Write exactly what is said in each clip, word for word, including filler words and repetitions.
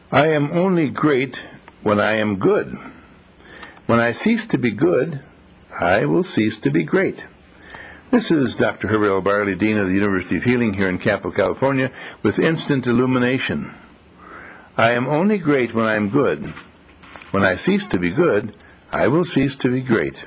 I am only great when I am good. When I cease to be good, I will cease to be great. This is Doctor Herbert L. Barley, Dean of the University of Healing here in Capel, California, with instant illumination. I am only great when I am good. When I cease to be good, I will cease to be great.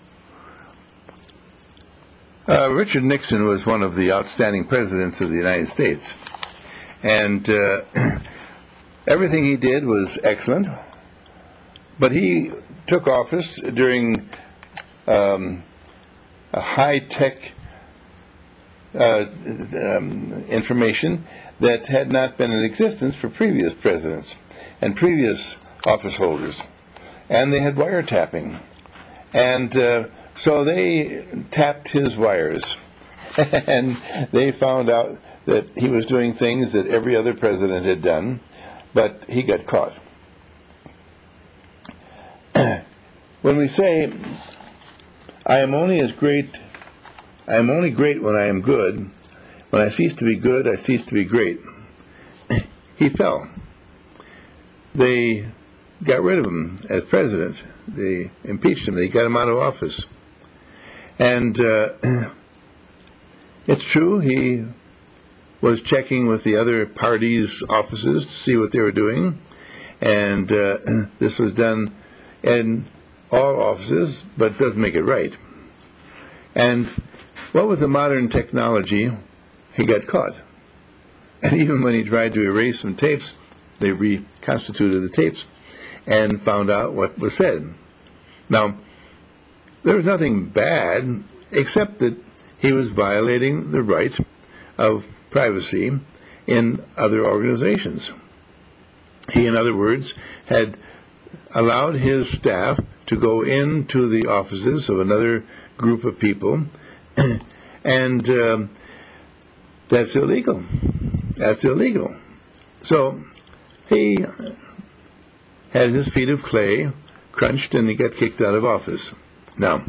Uh, Richard Nixon was one of the outstanding presidents of the United States. And uh, everything he did was excellent. But he took office during um, a high-tech uh, um, information that had not been in existence for previous presidents and previous office holders. And they had wiretapping. And uh, so they tapped his wires. And they found out that he was doing things that every other president had done, but he got caught. When we say, I am only as great, I am only great when I am good, when I cease to be good, I cease to be great, he fell. They got rid of him as president. They impeached him. They got him out of office. And uh, it's true, he was checking with the other parties' offices to see what they were doing. And uh, this was done in all offices, but it doesn't make it right. And what with the modern technology, he got caught. And even when he tried to erase some tapes, they reconstituted the tapes and found out what was said. Now, there was nothing bad, except that he was violating the right of privacy in other organizations. He, in other words, had allowed his staff to go into the offices of another group of people, and um, that's illegal. That's illegal. So he had his feet of clay crunched, and he got kicked out of office. Now,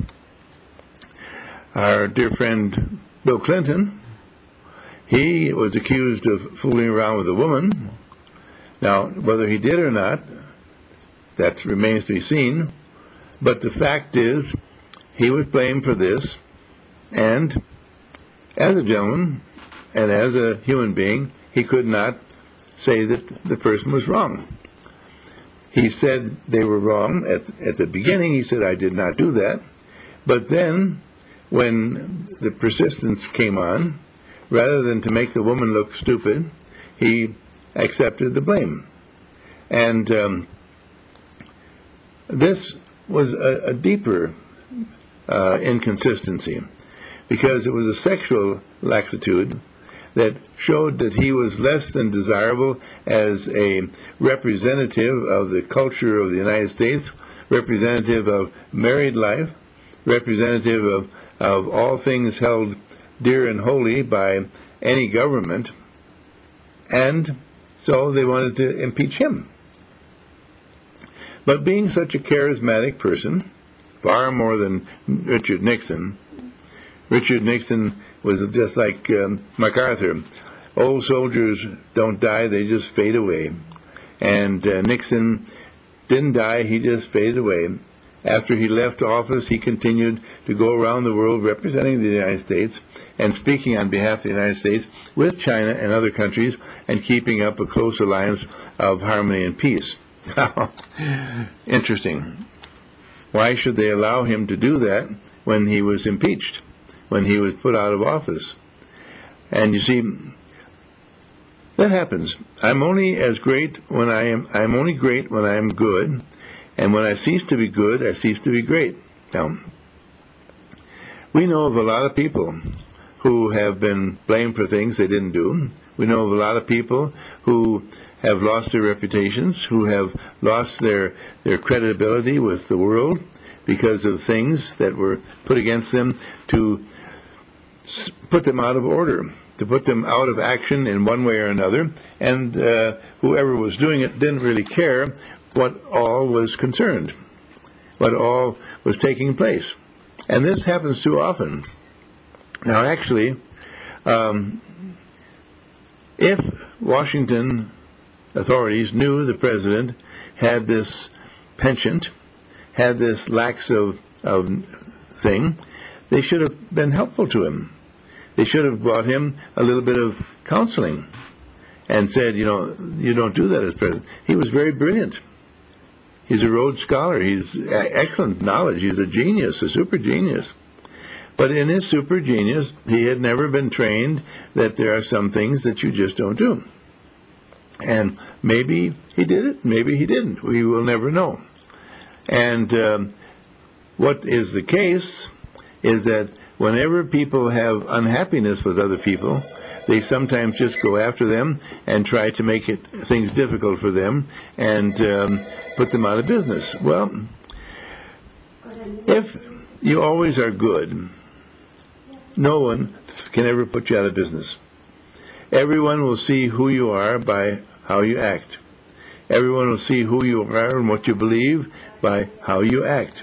our dear friend Bill Clinton, he was accused of fooling around with a woman. Now, whether he did or not, that remains to be seen. But the fact is, he was blamed for this, and as a gentleman and as a human being, he could not say that the person was wrong. He said they were wrong at, at the beginning. He said, I did not do that. But then, when the persistence came on, rather than to make the woman look stupid, he accepted the blame. And um, this was a, a deeper uh, inconsistency, because it was a sexual laxitude that showed that he was less than desirable as a representative of the culture of the United States, representative of married life, representative of, of all things held dear and holy by any government, and so they wanted to impeach him. But being such a charismatic person, far more than Richard Nixon, Richard Nixon was just like um, MacArthur. Old soldiers don't die, they just fade away. And uh, Nixon didn't die, he just faded away. After he left office, he continued to go around the world representing the United States and speaking on behalf of the United States with China and other countries, and keeping up a close alliance of harmony and peace. Interesting. Why should they allow him to do that when he was impeached, when he was put out of office? And you see, that happens. I'm only as great when I am, I'm only great when I am good, and when I cease to be good, I cease to be great. Now, we know of a lot of people who have been blamed for things they didn't do. We know of a lot of people who have lost their reputations, who have lost their, their credibility with the world because of things that were put against them to put them out of order, to put them out of action in one way or another, and uh, whoever was doing it didn't really care what all was concerned, what all was taking place. And this happens too often. Now, actually, um, if Washington authorities knew the president had this penchant, had this lax of, of thing, they should have been helpful to him. They should have brought him a little bit of counseling and said, you know, you don't do that as president. He was very brilliant. He's a Rhodes Scholar. He's excellent knowledge. He's a genius, a super genius. But in his super genius, he had never been trained that there are some things that you just don't do. And maybe he did it, maybe he didn't. We will never know. And um, what is the case is that whenever people have unhappiness with other people, they sometimes just go after them and try to make it things difficult for them and um, put them out of business. Well, if you always are good, no one can ever put you out of business. Everyone will see who you are by how you act. Everyone will see who you are and what you believe by how you act.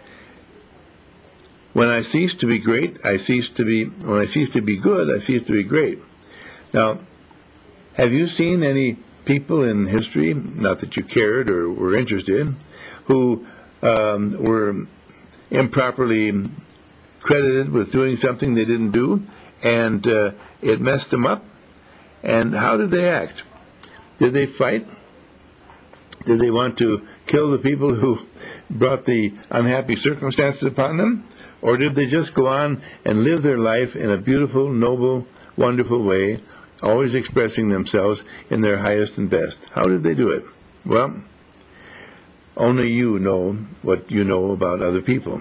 When I cease to be great, I cease to be, when I cease to be good, I cease to be great. Now, have you seen any people in history, not that you cared or were interested, who um, were improperly credited with doing something they didn't do, and uh, it messed them up? And how did they act? Did they fight? Did they want to kill the people who brought the unhappy circumstances upon them? Or did they just go on and live their life in a beautiful, noble, wonderful way, always expressing themselves in their highest and best? How did they do it? Well, only you know what you know about other people.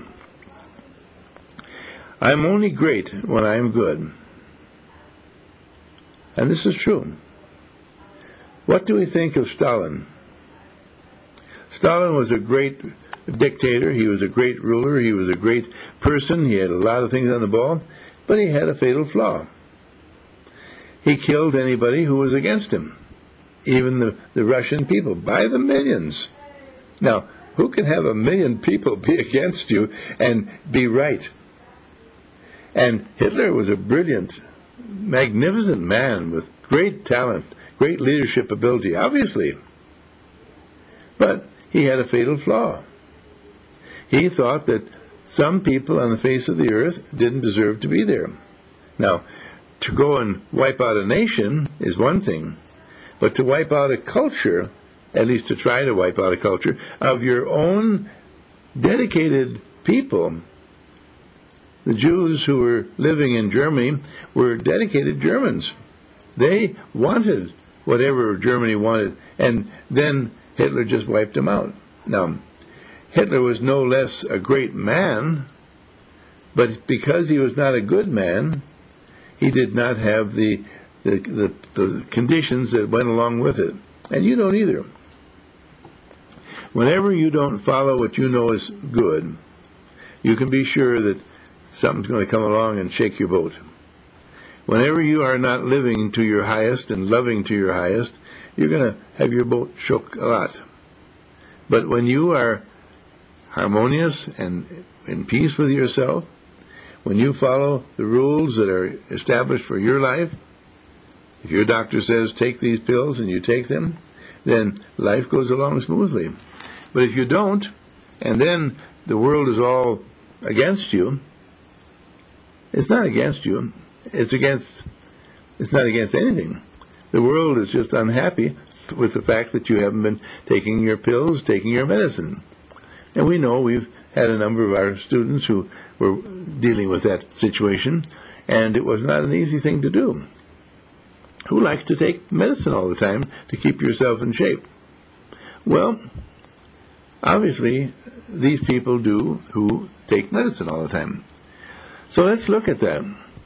I'm only great when I am good. And this is true. What do we think of Stalin? Stalin was a great dictator. He was a great ruler. He was a great person. He had a lot of things on the ball, but he had a fatal flaw. He killed anybody who was against him, even the, the Russian people, by the millions. Now, who can have a million people be against you and be right? And Hitler was a brilliant, magnificent man with great talent, great leadership ability, obviously. But he had a fatal flaw. He thought that some people on the face of the earth didn't deserve to be there. Now, to go and wipe out a nation is one thing, but to wipe out a culture, at least to try to wipe out a culture, of your own dedicated people. The Jews who were living in Germany were dedicated Germans. They wanted whatever Germany wanted, and then Hitler just wiped them out. Now, Hitler was no less a great man, but because he was not a good man, he did not have the, the, the, the conditions that went along with it. And you don't either. Whenever you don't follow what you know is good, you can be sure that something's going to come along and shake your boat. Whenever you are not living to your highest and loving to your highest, you're going to have your boat shook a lot. But when you are harmonious and in peace with yourself, when you follow the rules that are established for your life, if your doctor says take these pills and you take them, then life goes along smoothly. But if you don't, and then the world is all against you, it's not against you, it's against, it's not against anything. The world is just unhappy with the fact that you haven't been taking your pills, taking your medicine. And we know we've had a number of our students who were dealing with that situation, and it was not an easy thing to do. Who likes to take medicine all the time to keep yourself in shape? Well, obviously, these people do who take medicine all the time. So let's look at that.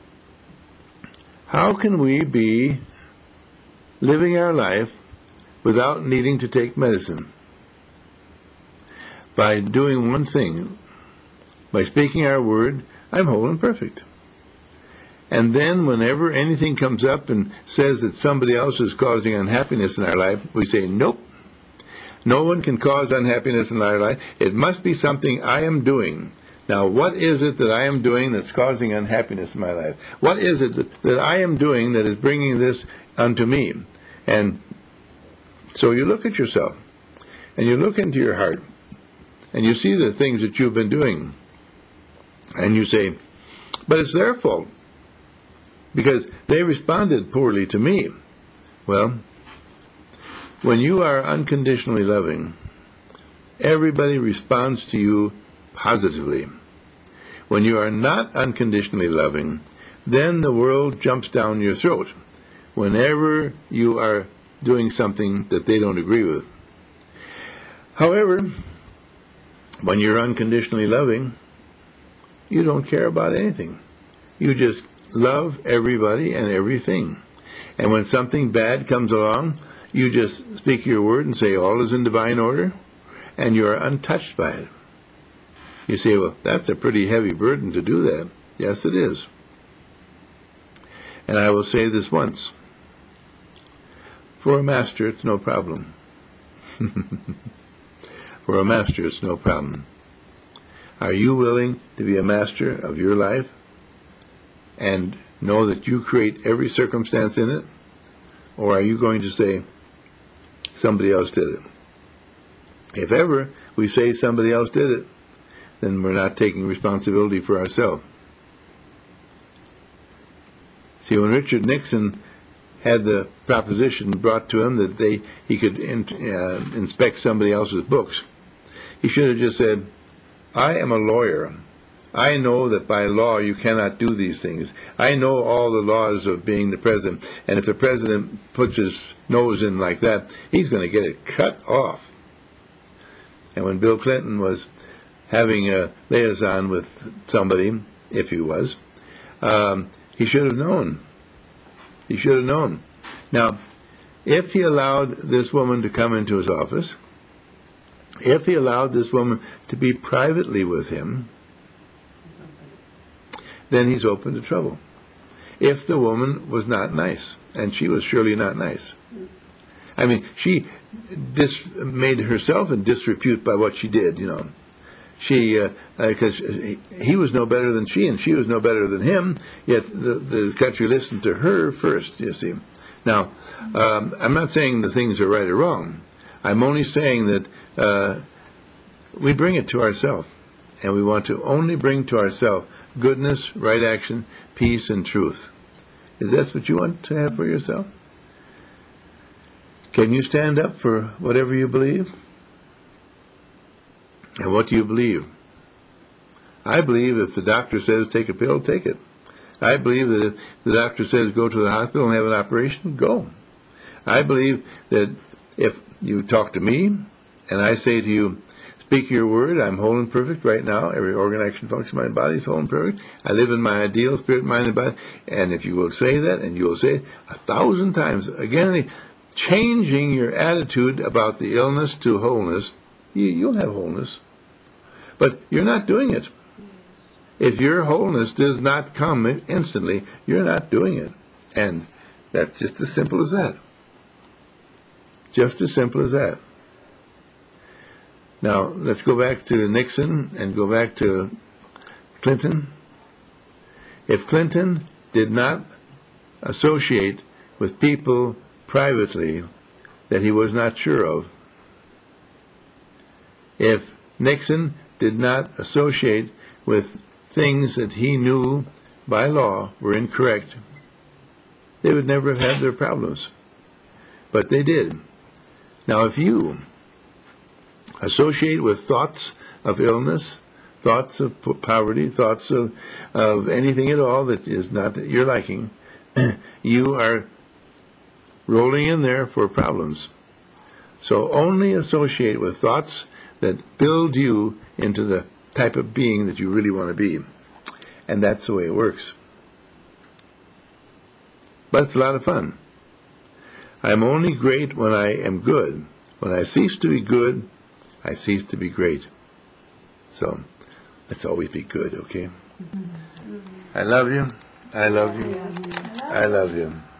How can we be living our life without needing to take medicine? By doing one thing, by speaking our word, I'm whole and perfect. And then whenever anything comes up and says that somebody else is causing unhappiness in our life, we say, nope, no one can cause unhappiness in our life. It must be something I am doing. Now, what is it that I am doing that's causing unhappiness in my life? What is it that, that I am doing that is bringing this unto me? And So you look at yourself, and you look into your heart, and you see the things that you've been doing, and you say, but it's their fault, because they responded poorly to me. Well, when you are unconditionally loving, everybody responds to you positively. When you are not unconditionally loving, then the world jumps down your throat whenever you are doing something that they don't agree with. However, when you're unconditionally loving, you don't care about anything. You just love everybody and everything. And when something bad comes along, you just speak your word and say all is in divine order, and you are untouched by it. You say, well, that's a pretty heavy burden to do that. Yes, it is. And I will say this once. For a master, it's no problem. For a master, it's no problem. Are you willing to be a master of your life and know that you create every circumstance in it? Or are you going to say, somebody else did it? If ever we say somebody else did it, then we're not taking responsibility for ourselves. See, when Richard Nixon had the proposition brought to him that they he could in, uh, inspect somebody else's books, he should have just said, I am a lawyer. I know that by law you cannot do these things. I know all the laws of being the president, and if the president puts his nose in like that, he's going to get it cut off. And when Bill Clinton was having a liaison with somebody, if he was, um, he should have known. He should have known. Now, if he allowed this woman to come into his office, if he allowed this woman to be privately with him, then he's open to trouble. If the woman was not nice, and she was surely not nice. I mean, she dis- made herself in disrepute by what she did, you know. She, because uh, uh, he was no better than she, and she was no better than him, yet the, the country listened to her first, you see. Now, um, I'm not saying the things are right or wrong. I'm only saying that uh, we bring it to ourselves, and we want to only bring to ourselves goodness, right action, peace, and truth. Is that what you want to have for yourself? Can you stand up for whatever you believe? And what do you believe? I believe if the doctor says take a pill, take it. I believe that if the doctor says go to the hospital and have an operation, go. I believe that if you talk to me and I say to you, speak your word, I'm whole and perfect right now. Every organ, action, function of my body is whole and perfect. I live in my ideal spirit, mind, and body. And if you will say that, and you will say it a thousand times, again, changing your attitude about the illness to wholeness, you, you'll have wholeness. But you're not doing it. If your wholeness does not come instantly, you're not doing it. And that's just as simple as that. Just as simple as that. Now, let's go back to Nixon and go back to Clinton. If Clinton did not associate with people privately that he was not sure of, if Nixon did not associate with things that he knew by law were incorrect, they would never have had their problems. But they did. Now, if you associate with thoughts of illness, thoughts of poverty, thoughts of, of anything at all that is not your liking, you are rolling in there for problems. So only associate with thoughts that build you into the type of being that you really want to be. And that's the way it works. But it's a lot of fun. I am only great when I am good. When I cease to be good, I cease to be great. So let's always be good, okay? I love you. I love you. I love you.